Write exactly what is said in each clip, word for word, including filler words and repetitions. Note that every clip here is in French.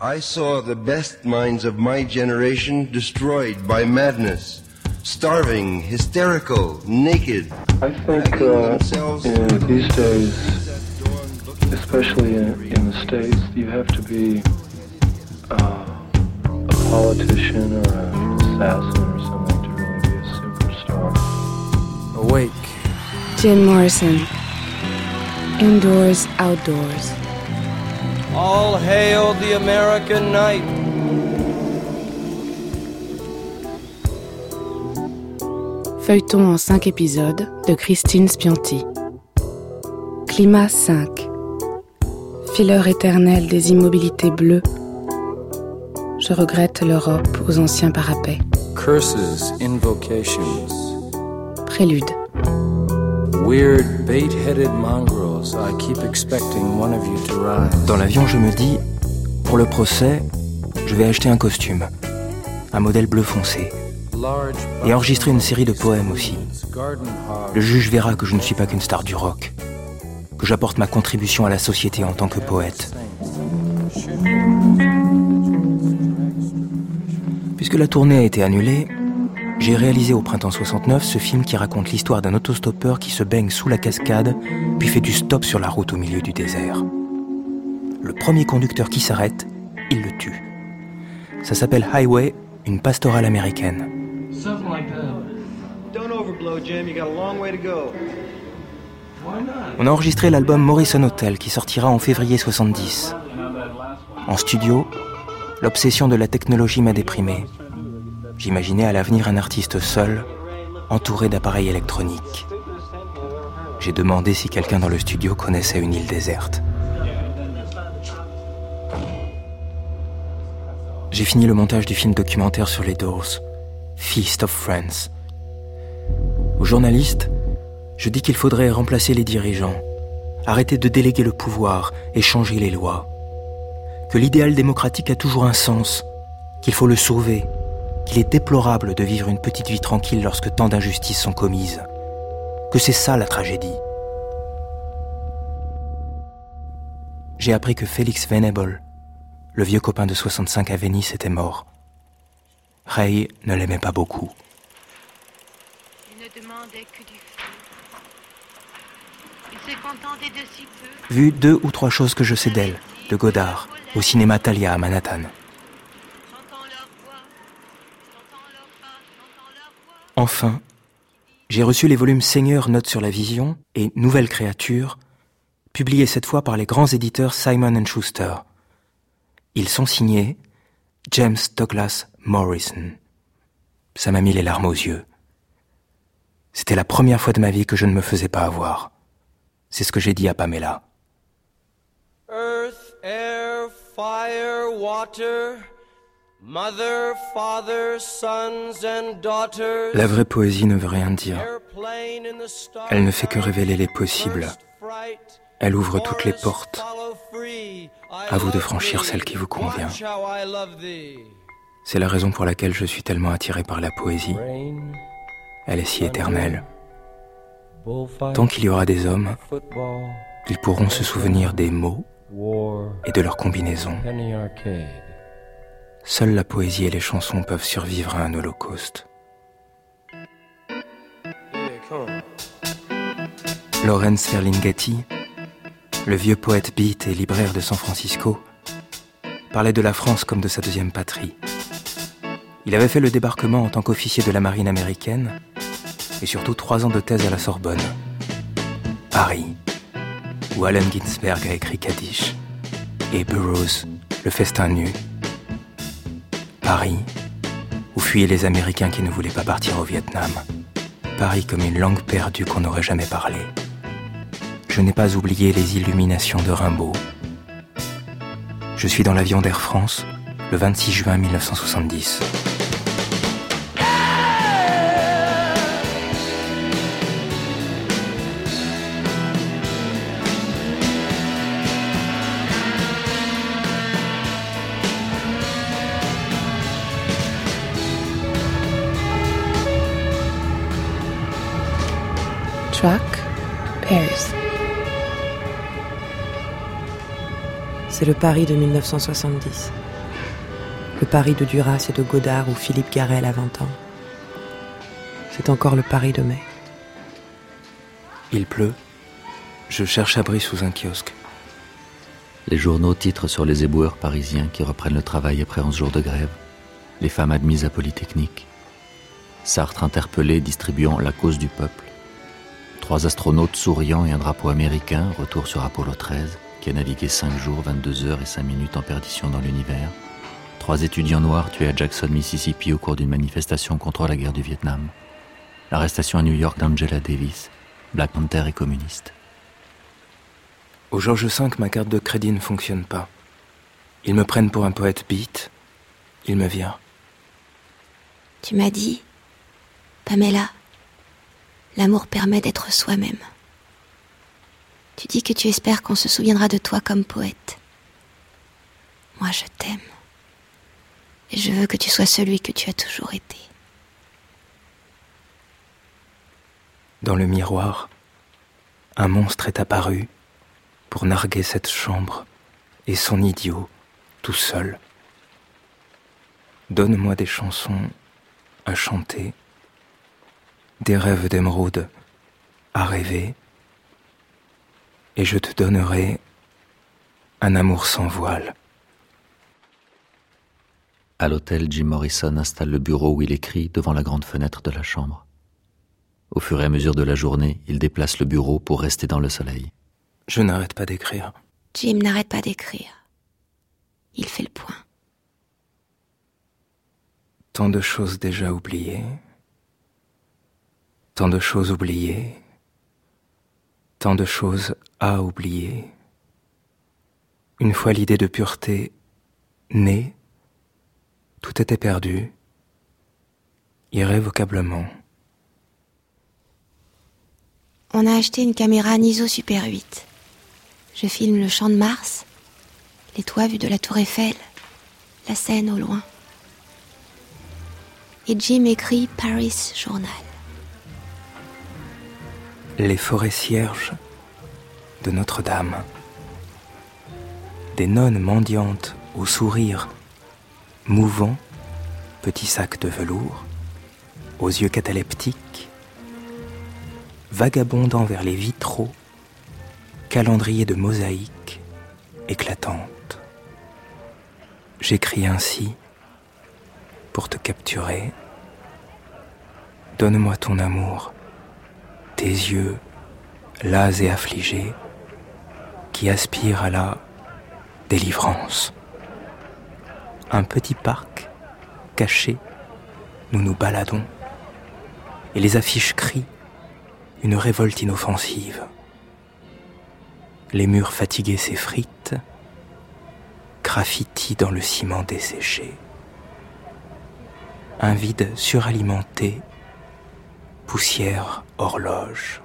I saw the best minds of my generation destroyed by madness, starving, hysterical, naked. I think uh, in these days, especially in, in the States, you have to be uh, a politician or an assassin or something to really be a superstar. Awake. Jim Morrison. Indoors, outdoors. All hail the American night. Feuilleton en cinq épisodes de Christine Spianti. Climat cinq. Fileur éternel des immobilités bleues. Je regrette l'Europe aux anciens parapets. Curses, invocations. Prélude. Weird, bait-headed mongrels. I keep expecting one of you to rise. Dans l'avion, je me dis, pour le procès, je vais acheter un costume, un modèle bleu foncé, et enregistrer une série de poèmes aussi. Le juge verra que je ne suis pas qu'une star du rock, que j'apporte ma contribution à la société en tant que poète. Puisque la tournée a été annulée, j'ai réalisé au printemps soixante-neuf ce film qui raconte l'histoire d'un autostoppeur qui se baigne sous la cascade, puis fait du stop sur la route au milieu du désert. Le premier conducteur qui s'arrête, il le tue. Ça s'appelle Highway, une pastorale américaine. On a enregistré l'album Morrison Hotel qui sortira en février soixante-dix. En studio, l'obsession de la technologie m'a déprimé. J'imaginais à l'avenir un artiste seul, entouré d'appareils électroniques. J'ai demandé si quelqu'un dans le studio connaissait une île déserte. J'ai fini le montage du film documentaire sur les Doors, Feast of Friends. Aux journalistes, je dis qu'il faudrait remplacer les dirigeants, arrêter de déléguer le pouvoir et changer les lois. Que l'idéal démocratique a toujours un sens, qu'il faut le sauver, qu'il est déplorable de vivre une petite vie tranquille lorsque tant d'injustices sont commises. Que c'est ça la tragédie. J'ai appris que Felix Venable, le vieux copain de soixante-cinq à Venise, était mort. Ray ne l'aimait pas beaucoup. Il ne demandait que du feu. Il se contentait de si peu. Vu deux ou trois choses que je sais d'elle, de Godard, au cinéma Thalia à Manhattan. Enfin, j'ai reçu les volumes Seigneur, Notes sur la vision et Nouvelle créature, publiés cette fois par les grands éditeurs Simon and Schuster. Ils sont signés James Douglas Morrison. Ça m'a mis les larmes aux yeux. C'était la première fois de ma vie que je ne me faisais pas avoir. C'est ce que j'ai dit à Pamela. Earth, air, fire, water, mother, father, sons and daughters. La vraie poésie ne veut rien dire. Elle ne fait que révéler les possibles. Elle ouvre toutes les portes. À vous de franchir celle qui vous convient. C'est la raison pour laquelle je suis tellement attiré par la poésie. Elle est si éternelle. Tant qu'il y aura des hommes, ils pourront se souvenir des mots et de leurs combinaisons. Seule la poésie et les chansons peuvent survivre à un holocauste. Lawrence Ferlinghetti, le vieux poète beat et libraire de San Francisco, parlait de la France comme de sa deuxième patrie. Il avait fait le débarquement en tant qu'officier de la marine américaine et surtout trois ans de thèse à la Sorbonne. Paris, où Allen Ginsberg a écrit Kaddish, et Burroughs, le festin nu. Paris, où fuyaient les Américains qui ne voulaient pas partir au Vietnam. Paris comme une langue perdue qu'on n'aurait jamais parlé. Je n'ai pas oublié les illuminations de Rimbaud. Je suis dans l'avion d'Air France, le vingt-six juin mille neuf cent soixante-dix. Track, Paris. C'est le Paris de mille neuf cent soixante-dix. Le Paris de Duras et de Godard ou Philippe Garrel à vingt ans. C'est encore le Paris de mai. Il pleut. Je cherche abri sous un kiosque. Les journaux titrent sur les éboueurs parisiens qui reprennent le travail après onze jours de grève. Les femmes admises à Polytechnique. Sartre interpellé distribuant la cause du peuple. Trois astronautes souriants et un drapeau américain, retour sur Apollo treize, qui a navigué cinq jours, vingt-deux heures et cinq minutes en perdition dans l'univers. Trois étudiants noirs tués à Jackson, Mississippi au cours d'une manifestation contre la guerre du Vietnam. L'arrestation à New York d'Angela Davis, Black Panther et communiste. Au Georges cinq, ma carte de crédit ne fonctionne pas. Ils me prennent pour un poète beat. Ils me virent. Tu m'as dit, Pamela, l'amour permet d'être soi-même. Tu dis que tu espères qu'on se souviendra de toi comme poète. Moi, je t'aime. Et je veux que tu sois celui que tu as toujours été. Dans le miroir, un monstre est apparu pour narguer cette chambre et son idiot tout seul. Donne-moi des chansons à chanter, des rêves d'émeraude à rêver, et je te donnerai un amour sans voile. À l'hôtel, Jim Morrison installe le bureau où il écrit devant la grande fenêtre de la chambre. Au fur et à mesure de la journée, il déplace le bureau pour rester dans le soleil. Je n'arrête pas d'écrire. Jim n'arrête pas d'écrire. Il fait le point. Tant de choses déjà oubliées, tant de choses oubliées, tant de choses à oublier. Une fois l'idée de pureté née, tout était perdu, irrévocablement. On a acheté une caméra Niso Super huit. Je filme le champ de Mars, les toits vus de la Tour Eiffel, la Seine au loin. Et Jim écrit Paris Journal. Les forêts cierges de Notre-Dame. Des nonnes mendiantes au sourire mouvant, petits sacs de velours, aux yeux cataleptiques, vagabondant vers les vitraux, calendrier de mosaïques éclatantes. J'écris ainsi pour te capturer. Donne-moi ton amour, tes yeux las et affligés, qui aspirent à la délivrance. Un petit parc caché, nous nous baladons, et les affiches crient une révolte inoffensive. Les murs fatigués s'effritent, graffiti dans le ciment desséché. Un vide suralimenté, poussière horloge.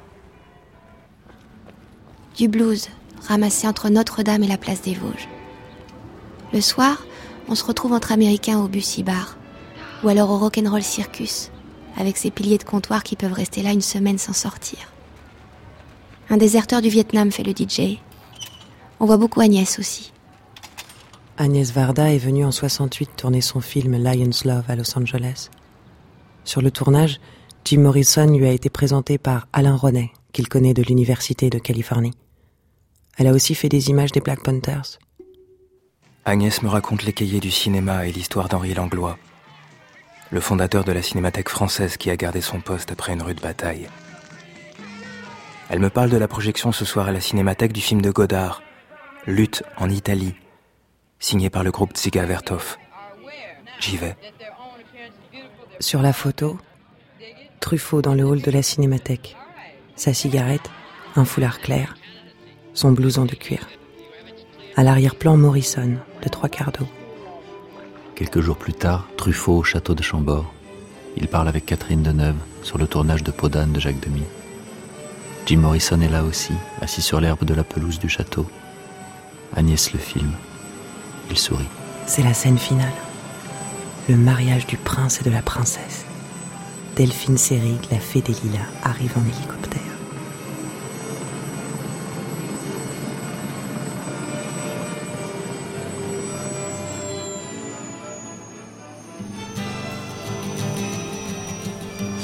Du blues, ramassé entre Notre-Dame et la place des Vosges. Le soir, on se retrouve entre Américains au Bussy Bar, ou alors au Rock'n'Roll Circus, avec ses piliers de comptoir qui peuvent rester là une semaine sans sortir. Un déserteur du Vietnam fait le D J. On voit beaucoup Agnès aussi. Agnès Varda est venue en soixante-huit tourner son film Lion's Love à Los Angeles. Sur le tournage, Jim Morrison lui a été présenté par Alain Ronet, qu'il connaît de l'Université de Californie. Elle a aussi fait des images des Black Panthers. Agnès me raconte les cahiers du cinéma et l'histoire d'Henri Langlois, le fondateur de la Cinémathèque française qui a gardé son poste après une rude bataille. Elle me parle de la projection ce soir à la Cinémathèque du film de Godard, Lutte en Italie, signé par le groupe Dziga Vertov. J'y vais. Sur la photo, Truffaut dans le hall de la Cinémathèque. Sa cigarette, un foulard clair, son blouson de cuir. À l'arrière-plan, Morrison, de trois quarts d'eau. Quelques jours plus tard, Truffaut au château de Chambord. Il parle avec Catherine Deneuve sur le tournage de Peau d'âne de Jacques Demy. Jim Morrison est là aussi, assis sur l'herbe de la pelouse du château. Agnès le filme. Il sourit. C'est la scène finale. Le mariage du prince et de la princesse. Delphine Seyrig, la fée des lilas, arrive en hélicoptère.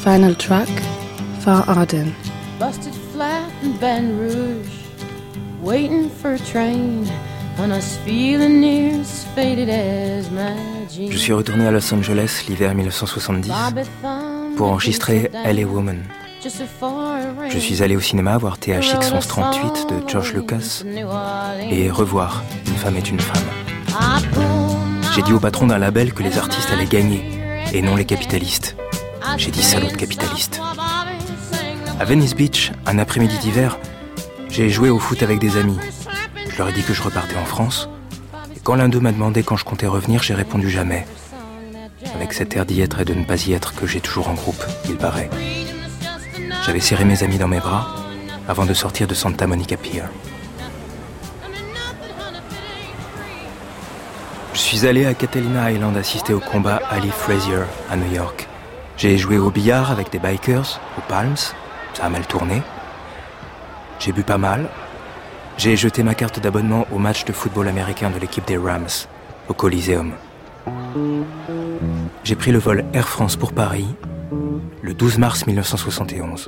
Final track, Far Arden. Busted flat in Baton Rouge, waiting for a train, and I was feeling near as faded as my jeans. Je suis retourné à Los Angeles l'hiver mille neuf cent soixante-dix pour enregistrer L A Woman. Je suis allé au cinéma voir T H X onze trente-huit de George Lucas et revoir Une femme est une femme. J'ai dit au patron d'un label que les artistes allaient gagner et non les capitalistes. J'ai dit salaud de capitaliste. À Venice Beach, un après-midi d'hiver, j'ai joué au foot avec des amis. Je leur ai dit que je repartais en France. Et quand l'un d'eux m'a demandé quand je comptais revenir, j'ai répondu jamais. Avec cet air d'y être et de ne pas y être que j'ai toujours en groupe, il paraît. J'avais serré mes amis dans mes bras avant de sortir de Santa Monica Pier. Je suis allé à Catalina Island assister au combat Ali Frazier à New York. J'ai joué au billard avec des bikers, aux Palms, ça a mal tourné. J'ai bu pas mal. J'ai jeté ma carte d'abonnement au match de football américain de l'équipe des Rams, au Coliseum. J'ai pris le vol Air France pour Paris, le douze mars mille neuf cent soixante et onze.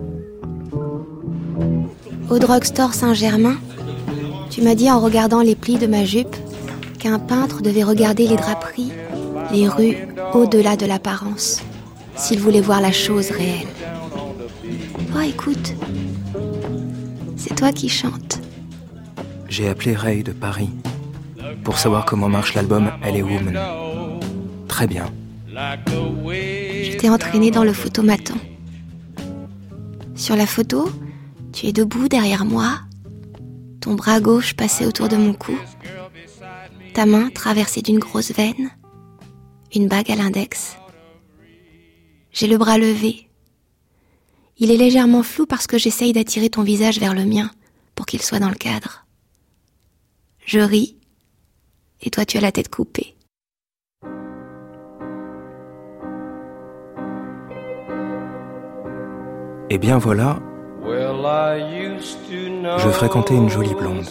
Au drugstore Saint-Germain, tu m'as dit en regardant les plis de ma jupe qu'un peintre devait regarder les draperies, les rues au-delà de l'apparence, s'il voulait voir la chose réelle. Oh, écoute, c'est toi qui chantes. J'ai appelé Ray de Paris pour savoir comment marche l'album L A Woman. Très bien. Je t'ai entraîné dans le photomaton. Sur la photo, tu es debout derrière moi, ton bras gauche passé autour de mon cou, ta main traversée d'une grosse veine, une bague à l'index. J'ai le bras levé. Il est légèrement flou parce que j'essaye d'attirer ton visage vers le mien pour qu'il soit dans le cadre. Je ris, et toi tu as la tête coupée. Et bien voilà, je fréquentais une jolie blonde.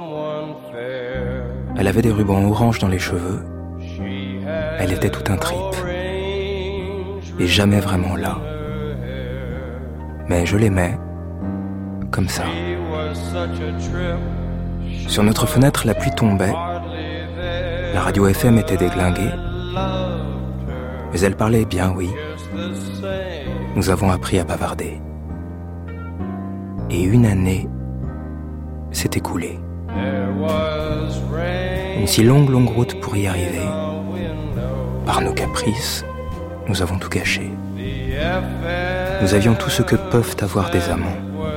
Elle avait des rubans orange dans les cheveux. Elle était tout un trip. Et jamais vraiment là. Mais je l'aimais, comme ça. Sur notre fenêtre, la pluie tombait. La radio F M était déglinguée. Mais elle parlait bien, oui. Nous avons appris à bavarder. Et une année s'est écoulée. Une si longue, longue route pour y arriver. Par nos caprices, nous avons tout gâché. Nous avions tout ce que peuvent avoir des amants.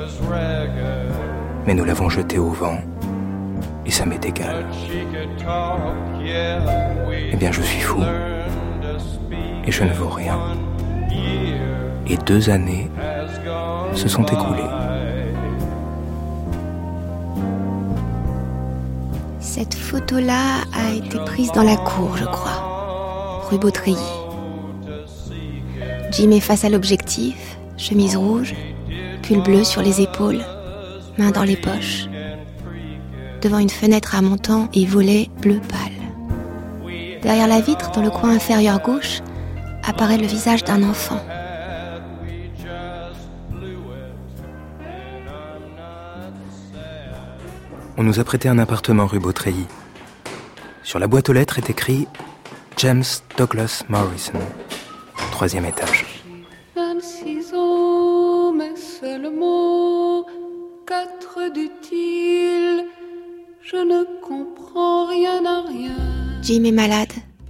Mais nous l'avons jeté au vent, et ça m'est égal. Eh bien, je suis fou, et je ne vaux rien. Et deux années se sont écoulées. Cette photo-là a été prise dans la cour, je crois, rue Beautreilly. Jim est face à l'objectif, chemise rouge, pull bleu sur les épaules, mains dans les poches, devant une fenêtre à montant et volet bleu pâle. Derrière la vitre, dans le coin inférieur gauche, apparaît le visage d'un enfant. On nous a prêté un appartement rue Beautreilly. Sur la boîte aux lettres est écrit James Douglas Morrison, troisième étage. vingt-six ans, mais seulement quatre dit-il. Je ne comprends rien à rien. Jim est malade.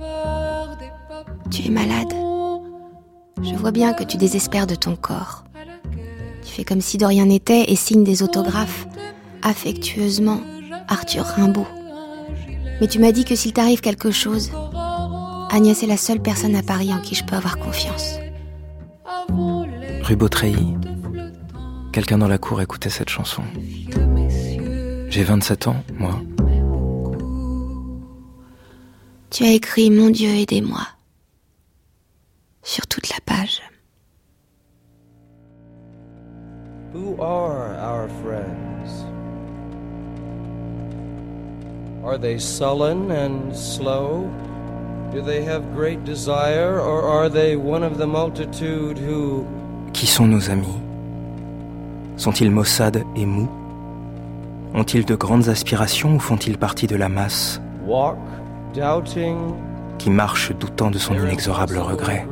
Tu es malade. Je vois bien que tu désespères de ton corps. Tu fais comme si de rien n'était et signes des autographes. Affectueusement, Arthur Rimbaud. Mais tu m'as dit que s'il t'arrive quelque chose, Agnès est la seule personne à Paris en qui je peux avoir confiance. Rue Beautreilly, quelqu'un dans la cour écoutait cette chanson. J'ai vingt-sept ans, moi. Tu as écrit « Mon Dieu, aidez-moi » sur toute la page. Who are our friends? Are they sullen and slow, Do they have great desire, or are they one of the multitude who... Qui sont nos amis? Sont-ils maussades et mous? Ont-ils de grandes aspirations ou font-ils partie de la masse walk, doubting, qui marche doutant de son inexorable regret?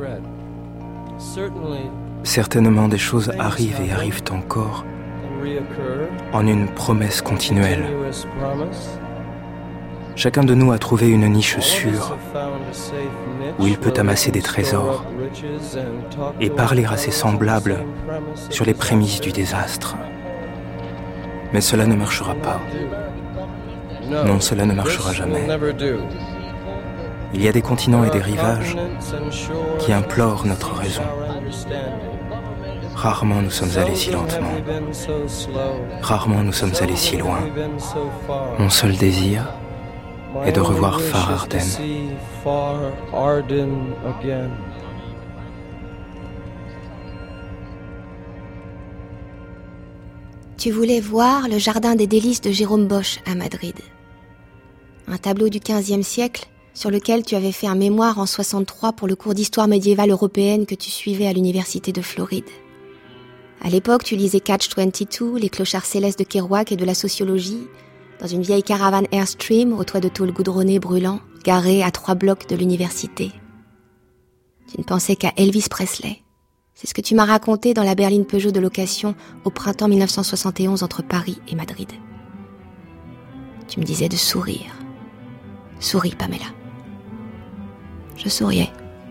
Certainement des choses arrivent et arrivent encore en une promesse continuelle. Chacun de nous a trouvé une niche sûre où il peut amasser des trésors et parler à ses semblables sur les prémices du désastre. Mais cela ne marchera pas. Non, cela ne marchera jamais. Il y a des continents et des rivages qui implorent notre raison. Rarement nous sommes allés si lentement. Rarement nous sommes allés si loin. Mon seul désir est de revoir Far Arden. Tu voulais voir le jardin des délices de Jérôme Bosch à Madrid. Un tableau du quinzième siècle sur lequel tu avais fait un mémoire en soixante-trois pour le cours d'histoire médiévale européenne que tu suivais à l'université de Floride. À l'époque, tu lisais Catch vingt-deux, les clochards célestes de Kerouac et de la sociologie, dans une vieille caravane Airstream au toit de tôle goudronnée brûlant, garée à trois blocs de l'université. Tu ne pensais qu'à Elvis Presley. C'est ce que tu m'as raconté dans la berline Peugeot de location au printemps mille neuf cent soixante et onze entre Paris et Madrid. Tu me disais de sourire. Souris, Pamela. Je souriais.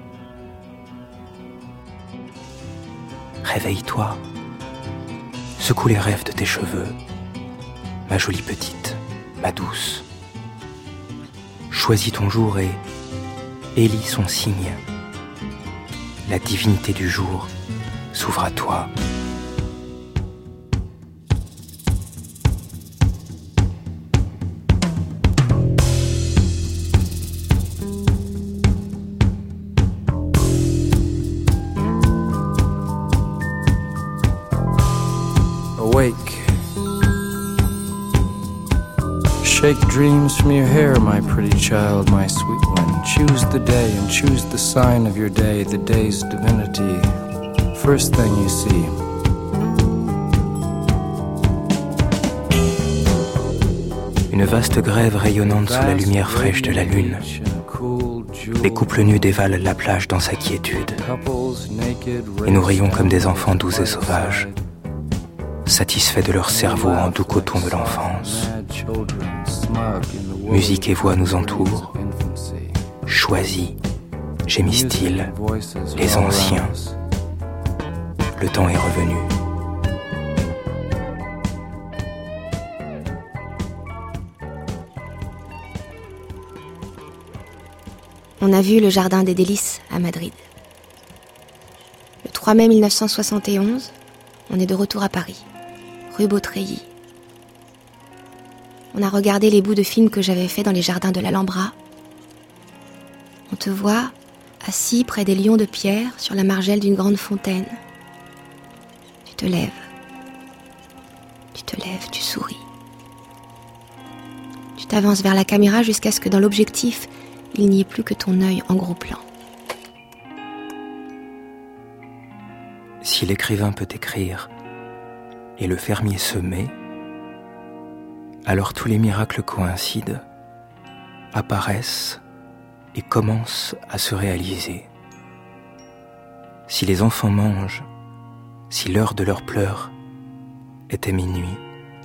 Réveille-toi. Secoue les rêves de tes cheveux. Ma jolie petite, ma douce. Choisis ton jour et élis son signe. La divinité du jour s'ouvre à toi. Awake. Shake dreams from your hair, my pretty child, my sweet one. Choose the day and choose the sign of your day, the day's divinity. First thing you see. Une vaste grève rayonnante sous la lumière fraîche de la lune. Les couples nus dévalent la plage dans sa quiétude. Et nous rions comme des enfants doux et sauvages, satisfaits de leur cerveau en doux coton de l'enfance. Musique et voix nous entourent. Choisis, gémissent-ils, les anciens. Le temps est revenu. On a vu le jardin des délices à Madrid. Le trois mai mille neuf cent soixante et onze, on est de retour à Paris, rue Beautreilly. On a regardé les bouts de films que j'avais faits dans les jardins de l'Alhambra. On te voit assis près des lions de pierre sur la margelle d'une grande fontaine. Tu te lèves. Tu te lèves, tu souris. Tu t'avances vers la caméra jusqu'à ce que dans l'objectif, il n'y ait plus que ton œil en gros plan. Si l'écrivain peut écrire et le fermier semer, alors tous les miracles coïncident, apparaissent et commencent à se réaliser. Si les enfants mangent, si l'heure de leurs pleurs était minuit,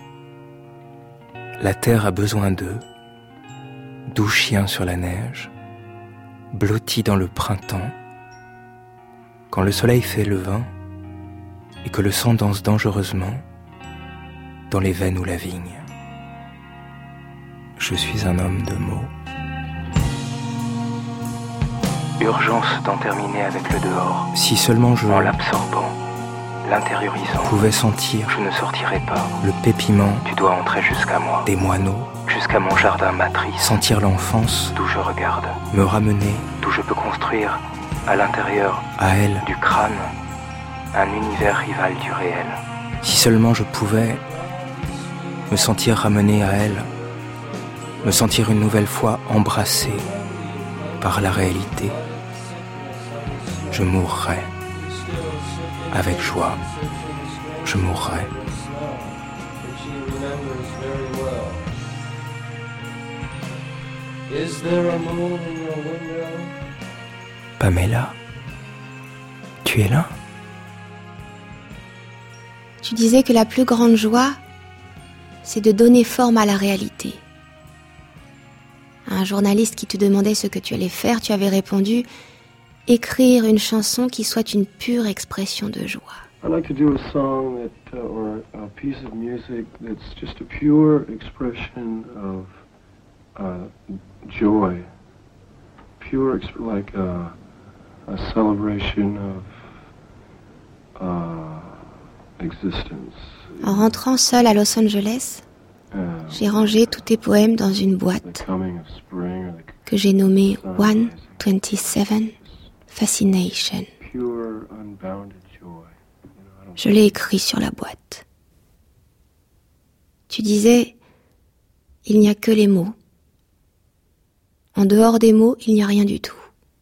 la terre a besoin d'eux, doux chiens sur la neige, blottis dans le printemps, quand le soleil fait le vin et que le sang danse dangereusement dans les veines ou la vigne. Je suis un homme de mots. Urgence d'en terminer avec le dehors. Si seulement je, en l'absorbant, l'intériorisant, pouvais sentir, je ne sortirais pas, le pépiment, tu dois entrer jusqu'à moi, des moineaux, jusqu'à mon jardin matrice, sentir l'enfance, d'où je regarde, me ramener, d'où je peux construire, à l'intérieur, à elle, du crâne, un univers rival du réel. Si seulement je pouvais me sentir ramené à elle, me sentir une nouvelle fois embrassé, par la réalité. Je mourrai. Avec joie, je mourrai. Pamela, tu es là? Tu disais que la plus grande joie, c'est de donner forme à la réalité. À un journaliste qui te demandait ce que tu allais faire, tu avais répondu « Écrire une chanson qui soit une pure expression de joie ». I'd like to do a song that, uh, or a piece of music that's just a pure expression of uh, joy, pure, exp- like a, a celebration of uh, existence. En rentrant seul à Los Angeles, Uh, j'ai rangé tous tes poèmes dans une boîte que j'ai nommée one twenty-seven Fascination. Pure, unbounded joy. Je l'ai écrit sur la boîte. Tu disais, il n'y a que les mots. En dehors des mots, il n'y a rien du tout.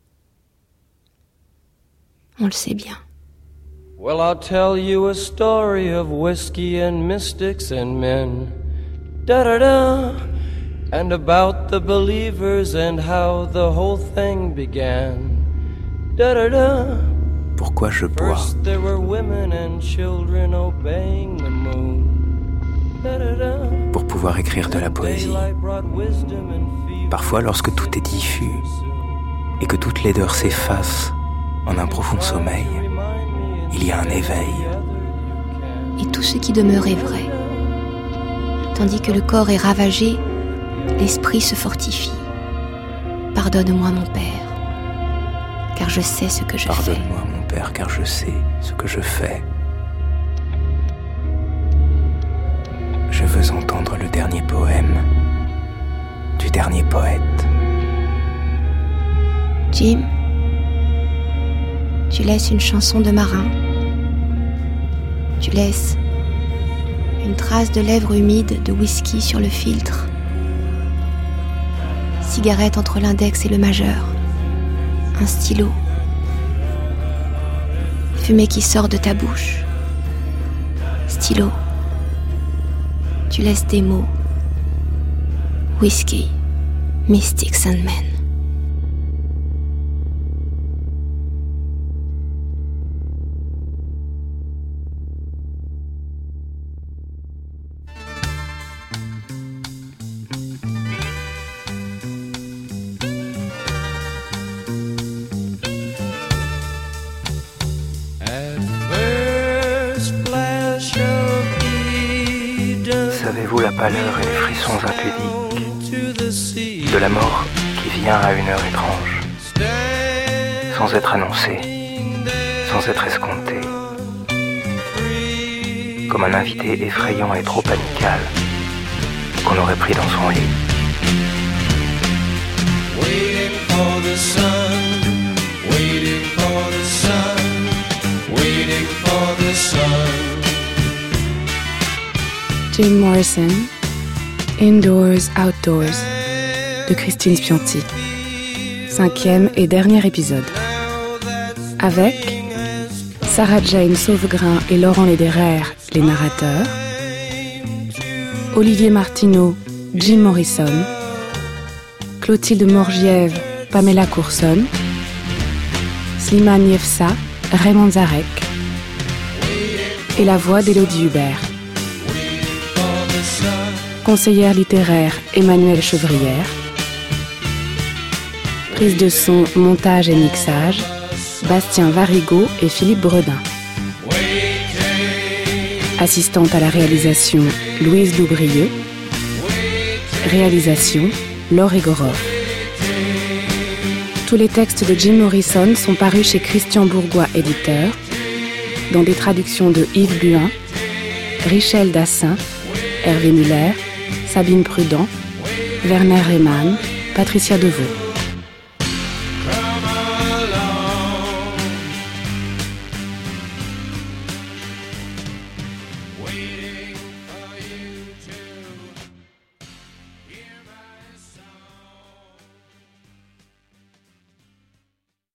On le sait bien. Well, I'll tell you a story of whiskey and mystics and men. Da-da-da. And about the believers and how the whole thing began. Da-da-da. Pourquoi je bois? First there were women and children obeying the moon. Da-da-da. Pour pouvoir écrire de la poésie. Parfois, lorsque tout est diffus et que toute laideur s'efface en un profond sommeil, il y a un éveil. Et tout ce qui demeure est vrai. Tandis que le corps est ravagé, l'esprit se fortifie. Pardonne-moi, mon Père, car je sais ce que je fais. Pardonne-moi, mon Père, car je sais ce que je fais. Je veux entendre le dernier poème du dernier poète. Jim, tu laisses une chanson de marin. Tu laisses une trace de lèvres humides de whisky sur le filtre. Cigarette entre l'index et le majeur. Un stylo. Fumée qui sort de ta bouche. Stylo. Tu laisses des mots. Whisky, Mystics and Men. Savez-vous la pâleur et les frissons impudiques de la mort qui vient à une heure étrange, sans être annoncée, sans être escomptée, comme un invité effrayant et trop amical qu'on aurait pris dans son lit. Waiting for the sun, waiting for the sun, waiting for the sun. Jim Morrison, Indoors, Outdoors, de Christine Spianti. Cinquième et dernier épisode. Avec Sarah Jane Sauvegrain et Laurent Lederer, les narrateurs. Olivier Martineau, Jim Morrison. Clotilde Morgiève, Pamela Courson. Slimane Yefsa, Raymond Zarek. Et la voix d'Élodie Hubert. Conseillère littéraire Emmanuelle Chevrière. Prise de son, montage et mixage Bastien Varigot et Philippe Bredin. Assistante à la réalisation Louise Loubrieux. Réalisation Laure Egorov. Tous les textes de Jim Morrison sont parus chez Christian Bourgois, éditeur, dans des traductions de Yves Buin, Richel Dassin, Hervé Muller, Sabine Prudent, Werner Rehmann, Patricia Deveau.